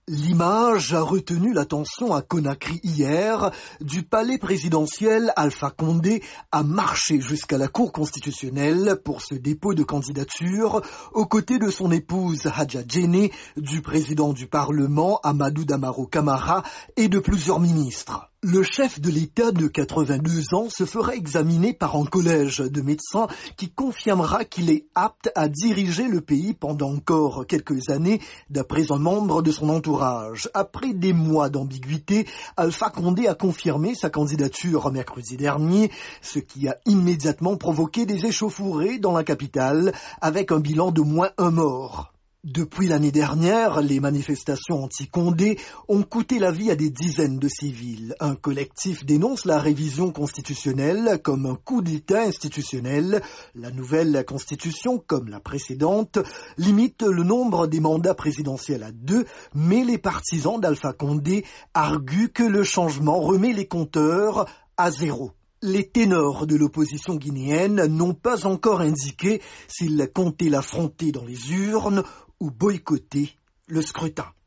L'image a retenu l'attention à Conakry hier. Du palais présidentiel, Alpha Condé a marché jusqu'à la Cour constitutionnelle pour ce dépôt de candidature aux côtés de son épouse Hadja Djenné, du président du Parlement Amadou Damaro Camara et de plusieurs ministres. Le chef de l'État de 82 ans se fera examiner par un collège de médecins qui confirmera qu'il est apte à diriger le pays pendant encore quelques années, d'après un membre de son entourage. Après des mois d'ambiguïté, Alpha Condé a confirmé sa candidature mercredi dernier, ce qui a immédiatement provoqué des échauffourées dans la capitale, avec un bilan de moins un mort. Depuis l'année dernière, les manifestations anti-Condé ont coûté la vie à des dizaines de civils. Un collectif dénonce la révision constitutionnelle comme un coup d'État institutionnel. La nouvelle constitution, comme la précédente, limite le nombre des mandats présidentiels à 2, mais les partisans d'Alpha Condé arguent que le changement remet les compteurs à 0. Les ténors de l'opposition guinéenne n'ont pas encore indiqué s'ils comptaient l'affronter dans les urnes ou boycotter le scrutin.